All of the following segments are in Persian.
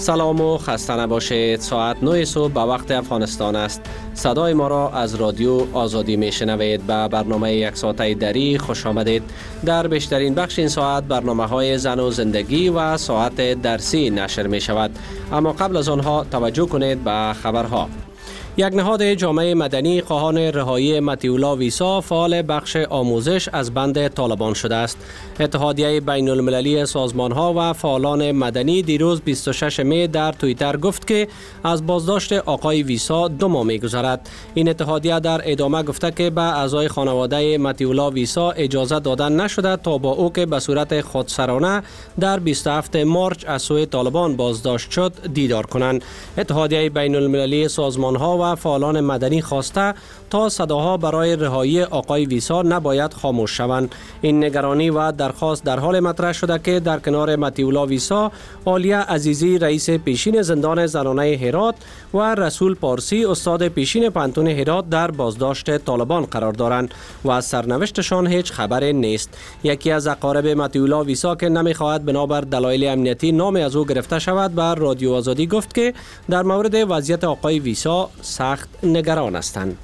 سلام و خسته نباشید. ساعت 9 صبح به وقت افغانستان است. صدای ما را از رادیو آزادی میشنوید. به برنامه یک ساعته دری خوش آمدید. در بیشترین بخش این ساعت برنامه های زن و زندگی و ساعت درسی نشر می شود. اما قبل از آنها توجه کنید به خبرها. یک نهاد جامعه مدنی خواهان رهایی مطیع ویسا فعال بخش آموزش از بند طالبان شده است. اتحادیه بین المللی سازمان ها و فعالان مدنی دیروز 26 می در توییتر گفت که از بازداشت آقای ویسا 2 ماه می گذرد. این اتحادیه در ادامه گفته که به اعضای خانواده مطیع ویسا اجازه دادن نشده تا با او که به صورت خودسرانه در 27 مارچ از سوی طالبان بازداشت شد دیدار کنند. اتحادیه بین المللی سازمان ها و فعالان مدنی خواسته تا صداها برای رهایی آقای ویسا نباید خاموش شوند. این نگرانی و درخواست در حال مطرح شده که در کنار مطیع ویسا، عالیه عزیزی رئیس پیشین زندان زنانه هرات و رسول پارسی استاد پیشین پانتون هرات در بازداشت طالبان قرار دارند و از سرنوشتشان هیچ خبری نیست. یکی از اقارب مطیع ویسا که نمیخواهد بنابر دلایل امنیتی نام از او گرفته شود بر رادیو آزادی گفت که در مورد وضعیت آقای ویسا سخت نگران هستند.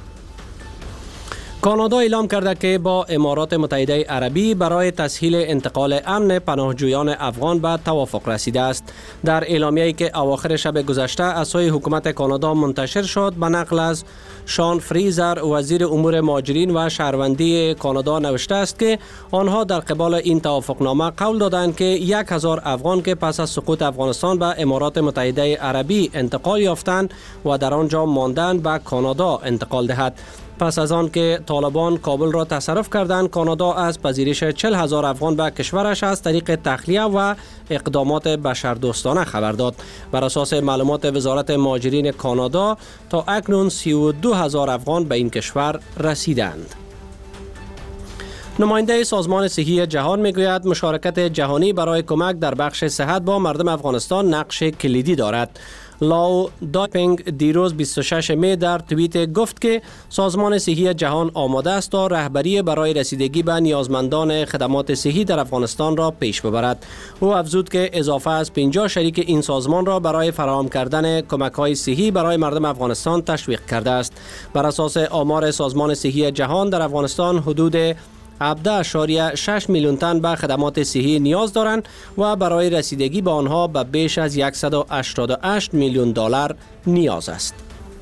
کانادا اعلام کرده که با امارات متحده عربی برای تسهیل انتقال امن پناهجویان افغان به توافق رسیده است. در اعلامیه‌ای که اواخر شب گذشته از سوی حکومت کانادا منتشر شد به نقل از شان فریزر وزیر امور مهاجرین و شهروندی کانادا نوشته است که آنها در قبال این توافقنامه قول دادند که 1000 افغان که پس از سقوط افغانستان به امارات متحده عربی انتقال یافتند و در آنجا ماندند به کانادا انتقال دهد. پس از آن که طالبان کابل را تصرف کردند، کانادا از پذیرش 40,000 افغان به کشورش از طریق تخلیه و اقدامات بشردوستانه خبر داد. بر اساس معلومات وزارت مهاجرین کانادا تا اکنون 32,000 افغان به این کشور رسیدند. نماینده سازمان صحی جهان میگوید مشارکت جهانی برای کمک در بخش صحت با مردم افغانستان نقش کلیدی دارد. لاو داپینگ دیروز 26 می در توییت گفت که سازمان صحی جهان آماده است تا رهبری برای رسیدگی به نیازمندان خدمات صحی در افغانستان را پیش ببرد. او افزود که اضافه از 50 شریک این سازمان را برای فراهم کردن کمک‌های صحی برای مردم افغانستان تشویق کرده است. بر اساس آمار سازمان صحی جهان در افغانستان حدود 17.6 میلیون تن به خدمات صحی نیاز دارند و برای رسیدگی به آنها به بیش از 188 میلیون دلار نیاز است.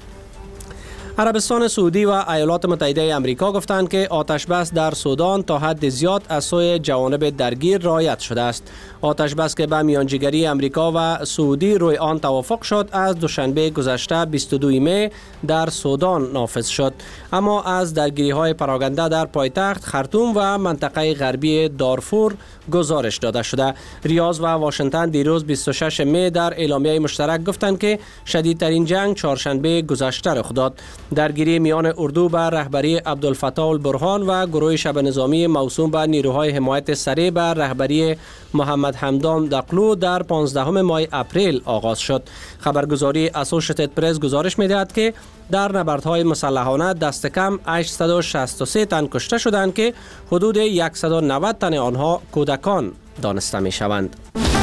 عربستان سعودی و ایالات متحده آمریکا گفتند که آتش بس در سودان تا حد زیاد از سوی جوانب درگیر رعایت شده است. آتش بس که به میانجیگری آمریکا و سعودی روی آن توافق شد از دوشنبه گذشته 22 می در سودان نافذ شد، اما از درگیری‌های پراکنده در پایتخت خرطوم و منطقه غربی دارفور گزارش داده شده. ریاض و واشنگتن دیروز 26 می در اعلامیه مشترک گفتند که شدیدترین جنگ چهارشنبه گذشته رخ داد. درگیری میان اردو به رهبری عبدالفتاح البرهان و گروه شبه نظامی موسوم به نیروهای حمایت سریع به رهبری محمد حمدان دقلو در 15 ماه اپریل آغاز شد. خبرگزاری اسوشییتد پرس گزارش می‌دهد که در نبردهای مسلحانه دست کم 863 تن کشته شدند که حدود 190 تن آنها کودکان دانسته می‌شوند.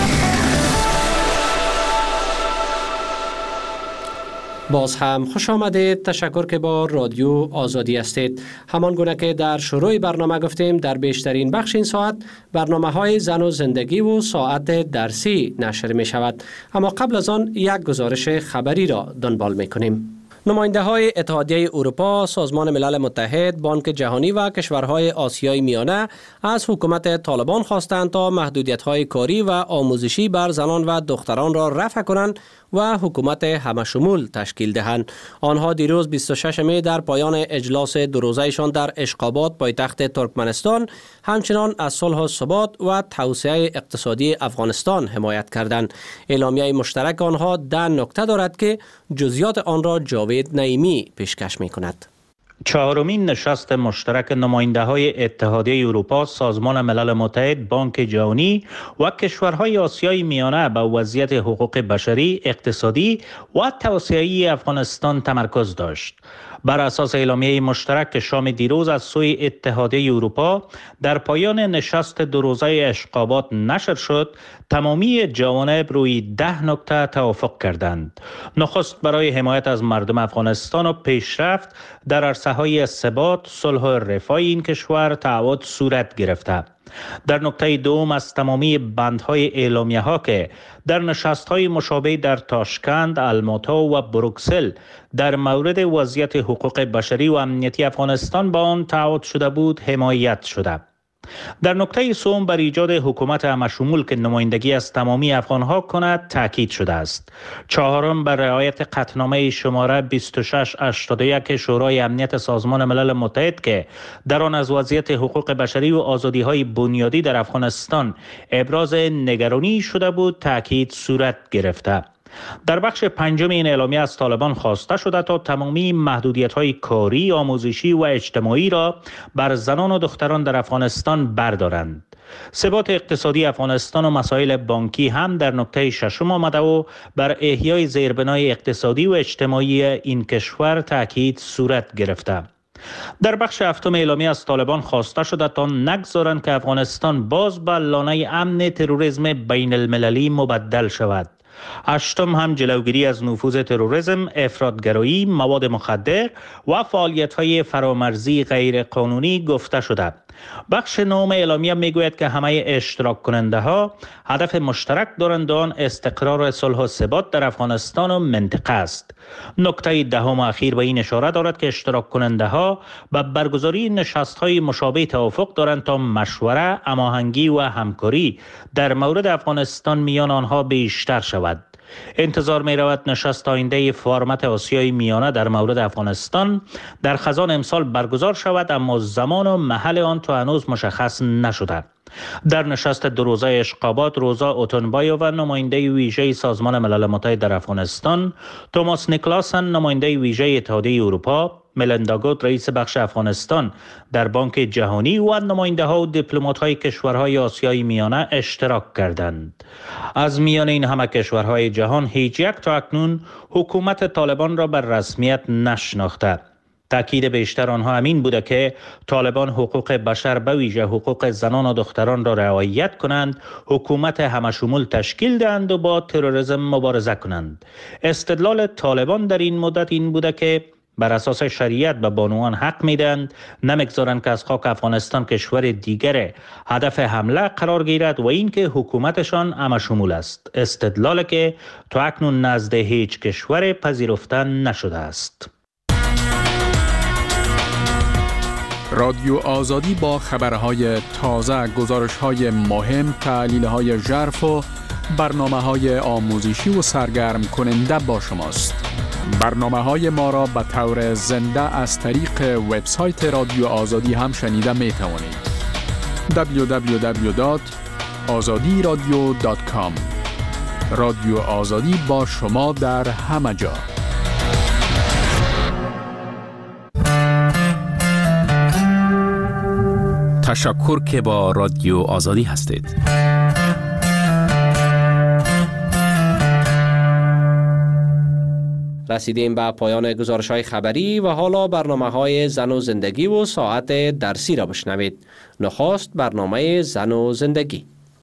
باز هم خوش آمدید. تشکر که با رادیو آزادی هستید. همان گونه که در شروع برنامه گفتیم در بیشترین بخش این ساعت برنامه های زن و زندگی و ساعت درسی نشر می شود. اما قبل از آن یک گزارش خبری را دنبال می کنیم. نماینده های اتحادیه اروپا، سازمان ملل متحد، بانک جهانی و کشورهای آسیای میانه از حکومت طالبان خواستند تا محدودیت‌های کاری و آموزشی بر زنان و دختران را رفع کنند و حکومت همشمول تشکیل دهند. آنها دیروز 26 می در پایان اجلاس دو روزه‌شان در اشخابات پایتخت ترکمنستان همچنان از صلح و ثبات و توسعه اقتصادی افغانستان حمایت کردند. اعلامیه مشترک آنها 10 نکته دارد که جزئیات آن را جاوید نعیمی پیشکش می‌کند. چهارمین نشست مشترک نماینده‌های اتحادیه اروپا، سازمان ملل متحد، بانک جهانی و کشورهای آسیای میانه به وضعیت حقوق بشری، اقتصادی و توسعه افغانستان تمرکز داشت. بر اساس اعلامیه مشترک شام دیروز از سوی اتحادیه اروپا در پایان نشست دو روزه اشقابات نشر شد، تمامی جوانب روی 10 نکته توافق کردند. نخست برای حمایت از مردم افغانستان و پیشرفت در عرصه‌های ثبات، صلح و رفاه این کشور تعهد صورت گرفته. در نکته دوم از تمامی بندهای اعلامیه ها که در نشست های مشابه در تاشکند، الماتا و بروکسل در مورد وضعیت حقوق بشری و امنیتی افغانستان با آن تعهد شده بود حمایت شده. در نکته سوم بر ایجاد حکومت همشمول که نمایندگی از تمامی افغانها کند تاکید شده است. چهارم بر رعایت قطعنامه شماره 2681 شورای امنیت سازمان ملل متحد که در آن از وضعیت حقوق بشری و آزادی‌های بنیادی در افغانستان ابراز نگرانی شده بود تاکید صورت گرفته. در بخش پنجم این اعلامیه از طالبان خواسته شده تا تمامی محدودیت‌های کاری، آموزشی و اجتماعی را بر زنان و دختران در افغانستان بردارند. ثبات اقتصادی افغانستان و مسائل بانکی هم در نکته ششم آمده و بر احیای زیربنای اقتصادی و اجتماعی این کشور تاکید صورت گرفته. در بخش هفتم اعلامیه از طالبان خواسته شده تا نگذارند که افغانستان باز به لانه امن تروریسم بین المللی مبدل شود. هشتم هم جلوگیری از نفوذ تروریسم، افراطگرایی، مواد مخدر و فعالیت‌های فرامرزی غیر قانونی گفته شده. بخش نهم اعلامیه میگوید که همه اشتراک کننده ها هدف مشترک دارند آن استقرار و صلح و ثبات در افغانستان و منطقه است. نکته دهم اخیر به این اشاره دارد که اشتراک کننده ها به برگزاری نشست های مشابه توافق دارند تا مشوره، هماهنگی و همکاری در مورد افغانستان میان آنها بیشتر شود. انتظار می رود نشست آینده فرمت آسیای میانه در مورد افغانستان در خزان امسال برگزار شود، اما زمان و محل آن تا هنوز مشخص نشده. در نشست دو روزه اشقابات، روزا اوتنبایو و نماینده ویژه سازمان ملل متحد در افغانستان، توماس نیکلاسن نماینده ویژه اتحادیه اروپا، ملندا گوت رئیس بخش افغانستان در بانک جهانی و نماینده ها و دیپلمات های کشورهای آسیای میانه اشتراک کردند. از میان این همه کشورهای جهان هیچ یک تا اکنون حکومت طالبان را بر رسمیت نشناخته. تأکید بیشتر آنها همین بوده که طالبان حقوق بشر به ویژه حقوق زنان و دختران را رعایت کنند، حکومت همشمول تشکیل دهند و با تروریسم مبارزه کنند. استدلال طالبان در این مدت این بوده که بر اساس شریعت به بانوان حق میدهند نمیگذارند که از خاک افغانستان کشور دیگر هدف حمله قرار گیرد و اینکه حکومتشان همشمول است. استدلال که تا اکنون نزد هیچ کشور پذیرفته نشده است. رادیو آزادی با خبرهای تازه، گزارش‌های مهم، تحلیل‌های ژرف و برنامه‌های آموزشی و سرگرم کننده با شماست. برنامه‌های ما را به طور زنده از طریق وبسایت رادیو آزادی هم شنیده می‌توانید. www.azadiradio.com. رادیو آزادی با شما در همه جا. تشکر که با رادیو آزادی هستید. رسیدیم به پایان گزارش‌های خبری و حالا برنامه‌های زن و زندگی و ساعت درسی را بشنوید. نخست برنامه زن و زندگی.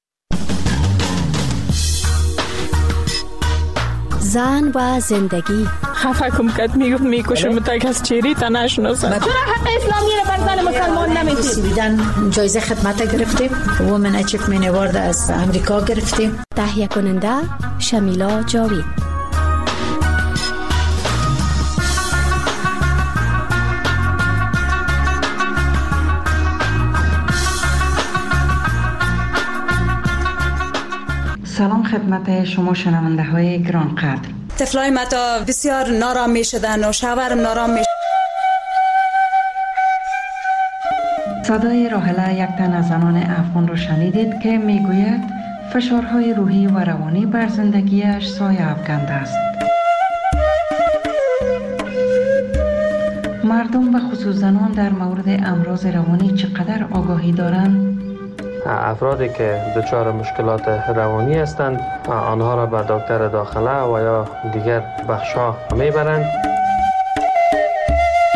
زن و زندگی. خفه کم کد میکشم تا کس چیری تا نشناسم. چرا حق اسلامی را بر زن مسلمان نمیدید؟ جایزه خدمت گرفتیم، وومن اچیومنت اوارد از امریکا گرفتیم. تهیه کننده شمیلا جاوید. سلام خدمت شما شنونده های گرانقدر. طفلای ما تا بسیار نارام می شدن و شوهرم نارام می شدن. صدای راحله یک تن از زنان افغان را شنیدید که میگوید فشارهای روحی و روانی بر زندگیش سایه افکنده است. مردم و خصوص زنان در مورد امراض روانی چقدر آگاهی دارند؟ افرادی که دچار مشکلات روانی هستند آنها را به دکتر داخله و یا دیگر بخش‌ها میبرند.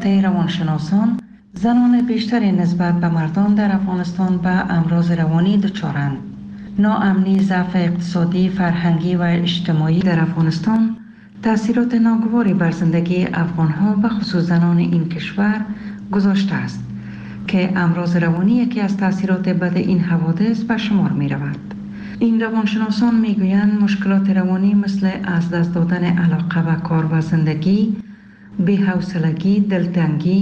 گفته روانشناسان زنان بیشتری نسبت به مردان در افغانستان به امراض روانی دچارند. ناامنی، ضعف اقتصادی، فرهنگی و اجتماعی در افغانستان تأثیرات ناگواری بر زندگی افغانها و خصوص زنان این کشور گذاشته است که امراض روانی یکی از تأثیرات بد این حوادث به شمار می رود. این روانشناسان می گویند مشکلات روانی مثل از دست دادن علاقه به کار و زندگی، بی‌حوصلگی، دلتنگی،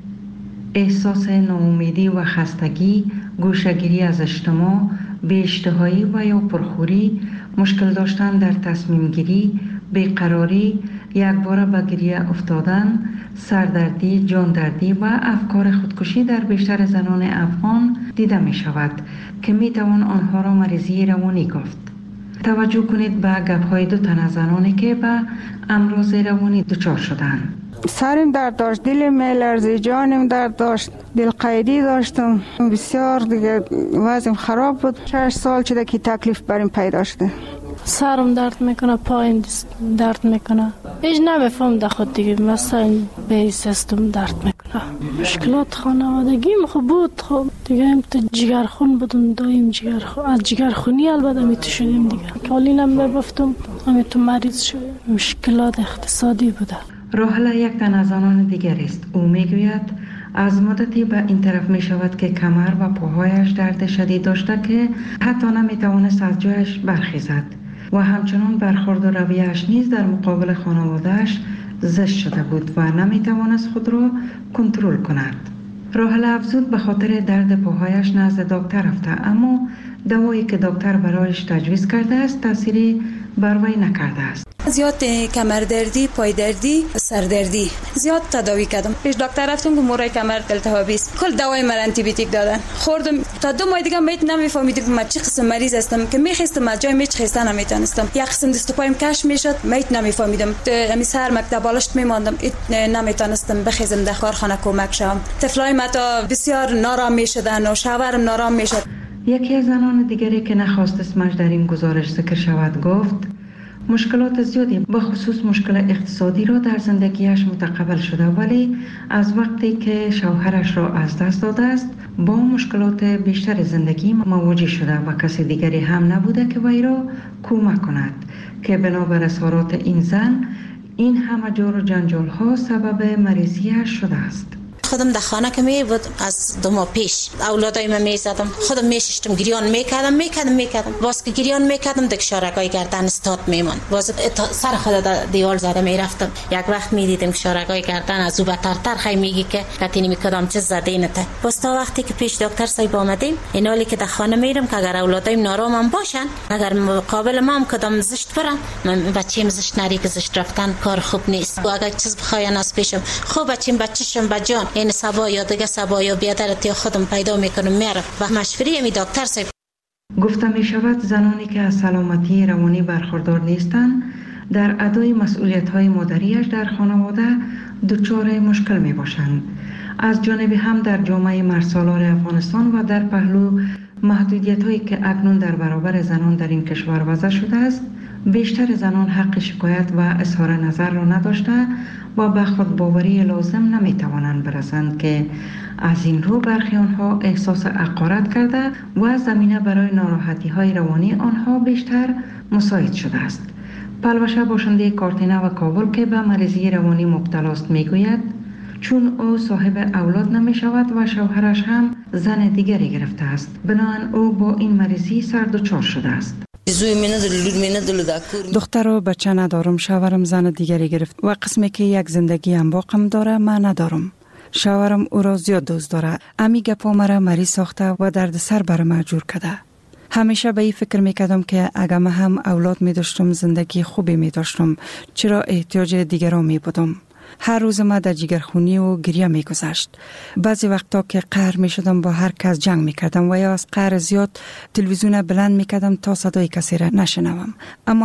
احساس ناامیدی و خستگی، گوشه‌گیری از اجتماع، بی‌اشتهایی و یا پرخوری، مشکل داشتن در تصمیم گیری، بیقراری، یکباره به گریه افتادن، سردردی، جاندردی و افکار خودکشی در بیشتر زنان افغان دیده می شود که می توان آنها را مریضی روانی گفت. توجه کنید به گپ‌های دو تن از زنانی که به امراض روانی دچار شدند. سرم درد داشت، دلم می‌لرزید، جانم درد داشت، دل قیدی داشتم، بسیار دیگه وضعم خراب بود. 6 سال شده که تکلیف برام پیدا شده. سرم درد میکنه، پایم درد میکنه، هیچ نمیفهم در خود دیگه، مثلا به سیستم درد میکنه. مشکلات خانوادگیم خوب بود، خب دیگه هم تو جگرخون بودم، دایم جگرخون، از جگرخونی البته میتو شدیم دیگه، کالینم میبفتم همه تو مریض شدیم. مشکلات اقتصادی بوده. راحله یک تن از آنان دیگر است. او میگوید از مدتی به این طرف می شود که کمر و پاهایش درد شدید داشته که حتی نمی توانست از جایش برخیزد و همچنان برخورد و رویه‌اش نیز در مقابل خانواده‌اش زشت شده بود و نمی توانست خود را کنترل کند. راحله افزود به خاطر درد پاهایش نزد دکتر رفته، اما دوایی که دکتر برایش تجویز کرده است تأثیری بر وی نکرده است. زیاد کمر دردی، پای دردی، سر دردی زیاد تداوی کردم. پیش دکتر رفتم که مورای کمر التهابی است. کل دوای من آنتی بیوتیک دادن. خوردم تا 2 ماه دیگه میت نمیفهمیدم من چه قسم مریض هستم که میخواستم از جای میچ خستن نمیتونستم. یک قسم دست و پایم کش میشد، میت نمیفهمیدم. همین سر مکتب بالشت میماندم، نمیتونستم بخیزم در کارخانه کمک شم. طفلای ما تا بسیار نارام میشدن و شوهرم نارام میشد. یکی از زنان دیگری که نخواست اسمش در این گزارش ذکر شود گفت مشکلات زیادی به خصوص مشکل اقتصادی را در زندگیش متقبل شده، ولی از وقتی که شوهرش را از دست داده است با مشکلات بیشتر زندگی مواجه شده و کسی دیگری هم نبوده که وی را کمک کند که بنابر اظهارات این زن این همه جور و جنجال ها سبب مریضیش شده است. خودم در خانه که می بود از 2 ماه پیش اولادای من میزدم، خودم میششتم، گریان میکردم باز که گریان میکردم دک شارگای گردن استاد میمون، باز سر خود در دیوال زده میرفتم. یک وقت میدیدم که شارگای گردن از او بترتر خی میگی که کتینی میکردم چه زدینته. باز تا وقتی که پیش دکتر صاحب آمدیم اینالی که در خانه میرم که اگر اولادایم نارامم باشن، اگر مقابل ما هم کدام زشت برن، من بچه‌م زشت نری که زشت رفتن کار خوب نیست. و اگر چیز بخواین از پیشم خوب بچه‌شم بجان این سبا یا دیگه سبا یا بیادرت یا خودم پیدا میکنم میرم و مشوری می دکتر صاحب. گفته می شود زنانی که از سلامتی روانی برخوردار نیستند در ادای مسئولیت های مادریش در خانواده دچار مشکل می باشند. از جانب هم در جامعه مرسالار افغانستان و در پهلو محدودیت هایی که اکنون در برابر زنان در این کشور وضع شده است، بیشتر زنان حق شکایت و اظهار نظر را نداشته و به خودباوری لازم نمیتوانند برسند که از این رو برخی آنها احساس حقارت کرده و زمینه برای ناراحتی های روانی آنها بیشتر مساعد شده است. پلوشه باشنده کارتینه و کابل که به مریضی روانی مبتلا است میگوید چون او صاحب اولاد نمی شود و شوهرش هم زن دیگری گرفته است، بنابراین او با این مریضی سر دچار شده است. دختر و بچه ندارم، شوهرم زن دیگری گرفت و قسمی که یک زندگی هم باقم داره من ندارم. شوهرم او را زیاد دوست داره، امی گپا مرا مریض ساخته و درد سر بر من جور کرده. همیشه به این فکر میکردم که اگر من هم اولاد می داشتم زندگی خوبی می داشتم، چرا احتیاج دیگران می بودم. هر روز ما در جگرخونی و گریه می گذشت. بعضی وقتا که قهر می شدم با هر کس جنگ می کردم و یا از قهر زیاد تلویزیون بلند می کردم تا صدای کسی را نشنوم. اما